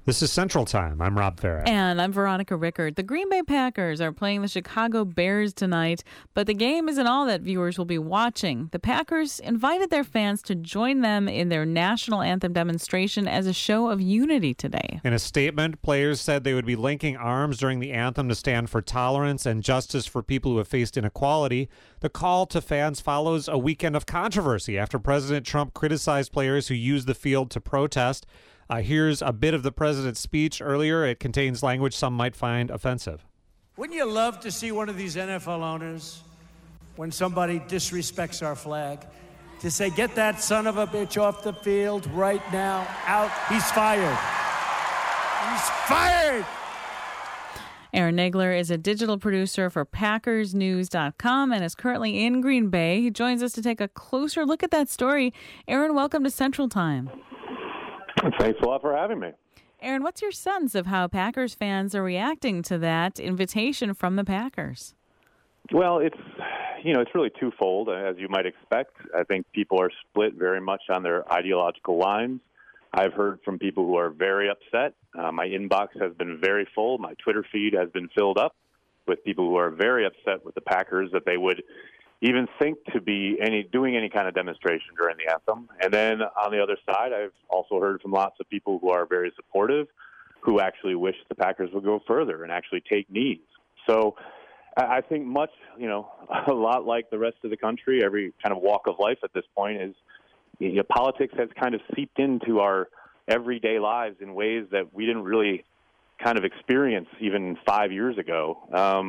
This is Central Time. I'm Rob Farah. And I'm Veronica Rickard. The Green Bay Packers are playing the Chicago Bears tonight, but the game isn't all that viewers will be watching. The Packers invited their fans to join them in their national anthem demonstration as a show of unity today. In a statement, players said they would be linking arms during the anthem to stand for tolerance and justice for people who have faced inequality. The call to fans follows a weekend of controversy after President Trump criticized players who used the field to protest. Here's a bit of the president's speech earlier. It contains language some might find offensive. Wouldn't you love to see one of these NFL owners, when somebody disrespects our flag, to say, get that son of a bitch off the field right now, out, he's fired. He's fired! Aaron Nagler is a digital producer for PackersNews.com and is currently in Green Bay. He joins us to take a closer look at that story. Aaron, welcome to Central Time. Thanks a lot for having me. Aaron, what's your sense of how Packers fans are reacting to that invitation from the Packers? Well, it's really twofold, as you might expect. I think people are split very much on their ideological lines. I've heard from people who are very upset. My inbox has been very full. My Twitter feed has been filled up with people who are very upset with the Packers that they would even think to be doing any kind of demonstration during the anthem. And then on the other side, I've also heard from lots of people who are very supportive, who actually wish the Packers would go further and actually take knees. So I think a lot like the rest of the country, every kind of walk of life at this point is, politics has kind of seeped into our everyday lives in ways that we didn't really kind of experience even 5 years ago.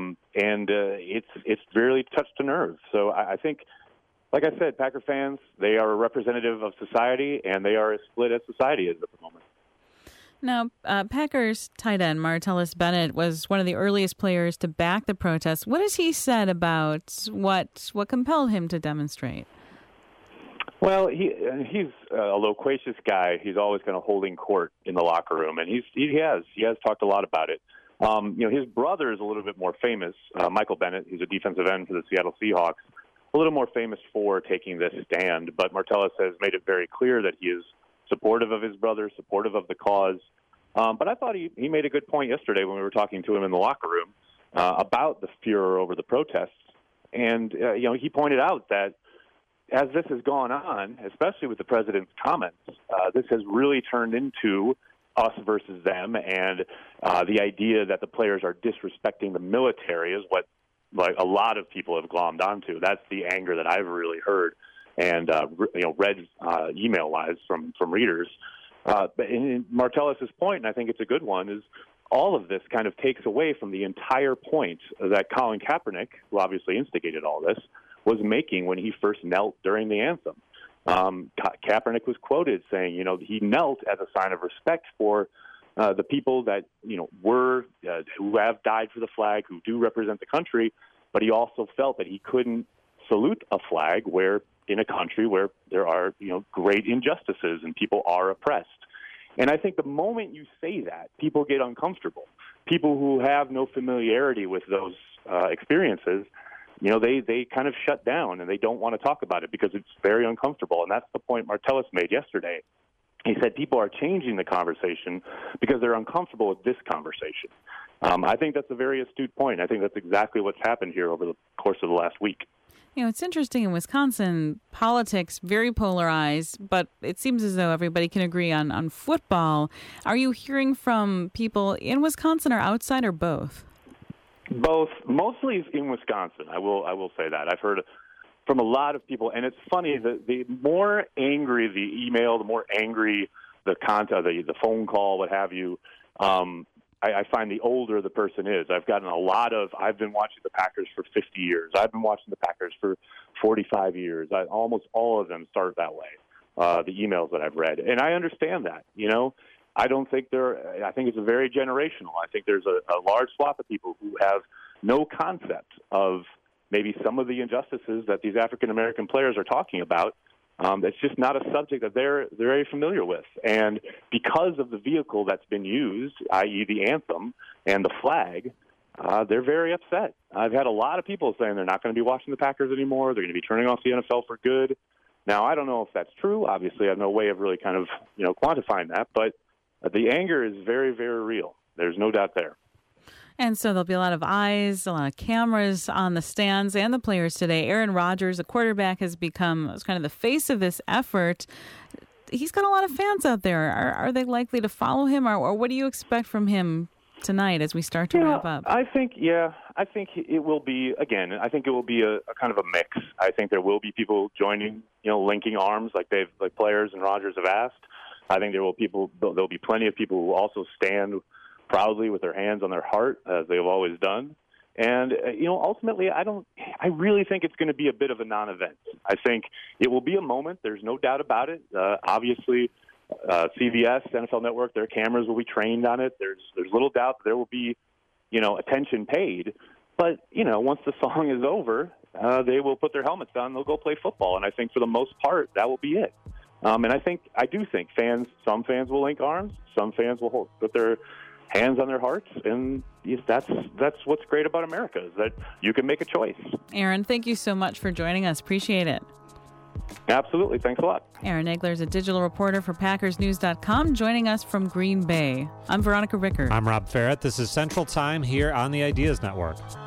It's really touched a nerve. So I think, like I said, Packer fans, they are a representative of society, and they are as split as society is at the moment. Now, Packers tight end Martellus Bennett was one of the earliest players to back the protest. What has he said about what compelled him to demonstrate? Well, he's a loquacious guy. He's always kind of holding court in the locker room, and he has talked a lot about it. His brother is a little bit more famous, Michael Bennett, who's a defensive end for the Seattle Seahawks, a little more famous for taking this stand. But Martellus has made it very clear that he is supportive of his brother, supportive of the cause. But I thought he made a good point yesterday when we were talking to him in the locker room about the furor over the protests. And, he pointed out that as this has gone on, especially with the president's comments, this has really turned into us versus them, and the idea that the players are disrespecting the military is what a lot of people have glommed onto. That's the anger that I've really heard and read email-wise from readers. But in Martellus's point, and I think it's a good one, is all of this kind of takes away from the entire point that Colin Kaepernick, who obviously instigated all this, was making when he first knelt during the anthem. Kaepernick was quoted saying, he knelt as a sign of respect for the people that, who have died for the flag, who do represent the country, but he also felt that he couldn't salute a flag in a country where there are, great injustices and people are oppressed. And I think the moment you say that, people get uncomfortable. People who have no familiarity with those experiences, they kind of shut down and they don't want to talk about it because it's very uncomfortable. And that's the point Martellus made yesterday. He said people are changing the conversation because they're uncomfortable with this conversation. I think that's a very astute point. I think that's exactly what's happened here over the course of the last week. It's interesting in Wisconsin, politics very polarized, but it seems as though everybody can agree on football. Are you hearing from people in Wisconsin or outside or both? Both, mostly in Wisconsin. I will say that. I've heard from a lot of people, and it's funny, the more angry the email, the more angry the content, the phone call, what have you, I find the older the person is. I've been watching the Packers for 50 years. I've been watching the Packers for 45 years. Almost all of them start that way, the emails that I've read. And I understand that, I think it's very generational. I think there's a large swath of people who have no concept of maybe some of the injustices that these African-American players are talking about. It's just not a subject that they're very familiar with. And because of the vehicle that's been used, i.e. the anthem and the flag, they're very upset. I've had a lot of people saying they're not going to be watching the Packers anymore. They're going to be turning off the NFL for good. Now, I don't know if that's true. Obviously, I have no way of really kind of, quantifying that. But the anger is very, very real. There's no doubt there. And so there'll be a lot of eyes, a lot of cameras on the stands and the players today. Aaron Rodgers, a quarterback, has become kind of the face of this effort. He's got a lot of fans out there. Are they likely to follow him, or what do you expect from him tonight as we start to wrap up? I think it will be, again, I think it will be a kind of a mix. I think there will be people joining, linking arms like players and Rodgers have asked. I think there'll be plenty of people who also stand proudly with their hands on their heart, as they've always done. And, ultimately, I really think it's going to be a bit of a non-event. I think it will be a moment. There's no doubt about it. Obviously, CBS, NFL Network, their cameras will be trained on it. There's little doubt that there will be, attention paid. But, once the song is over, they will put their helmets on. They'll go play football. And I think for the most part, that will be it. And I do think some fans will link arms. Some fans will put their hands on their hearts, and yes, that's what's great about America, is that you can make a choice. Aaron, thank you so much for joining us. Appreciate it. Absolutely. Thanks a lot. Aaron Nagler is a digital reporter for PackersNews.com, joining us from Green Bay. I'm Veronica Rickard. I'm Rob Farrett. This is Central Time here on the Ideas Network.